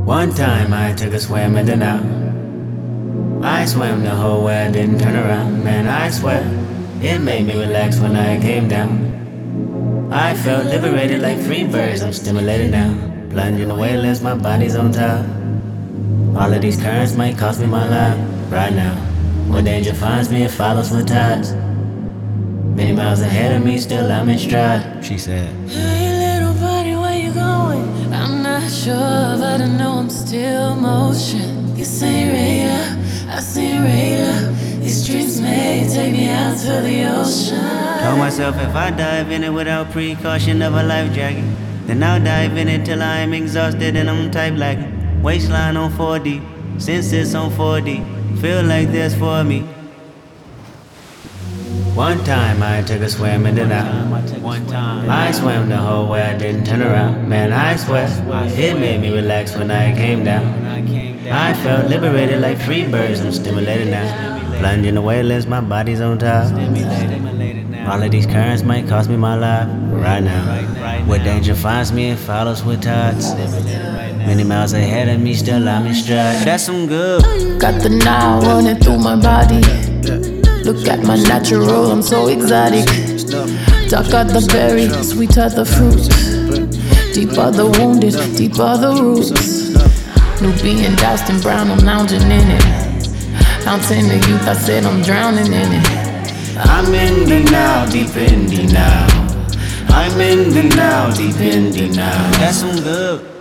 One time I took a swim in the now. I swam the whole way, I didn't turn around. Man, I swear, it made me relax when I came down. I felt liberated like free birds, I'm stimulated now. Plunging away, less my body's on top. All of these currents might cost me my life right now. When danger finds me, it follows with tides. Many miles ahead of me, still I'm in stride. She said, Hey little buddy, where you going? I'm not sure, but I know I'm still motion. You say radar, I say radar. These dreams may take me out to the ocean. told myself if I dive in it without precaution of a life jacket, then I'll dive in it till I'm exhausted and I'm type lagging. Waistline on 4D, senses on 4D, feel like this for me. One time I took a swim in the now. I swam the whole way, I didn't turn around. Man, I swear, it made me relax when I came down. I felt liberated like free birds, I'm stimulated now. Plunging away, less my body's on top. All of these currents might cost me my life right now. Where danger finds me, it follows with tides. Many miles ahead of me, still I'm in stride. That's some good. Got the Nile running through my body. Look at my natural, I'm so exotic. Dark are the berry, sweet are the fruit. Deep are the wounded, deep are the roots. Nubian doused in brown, I'm lounging in it. Fountain of youth, I said I'm drowning in it. I'm in the now, deep in the now. I'm in the now, deep in the now. That's some good.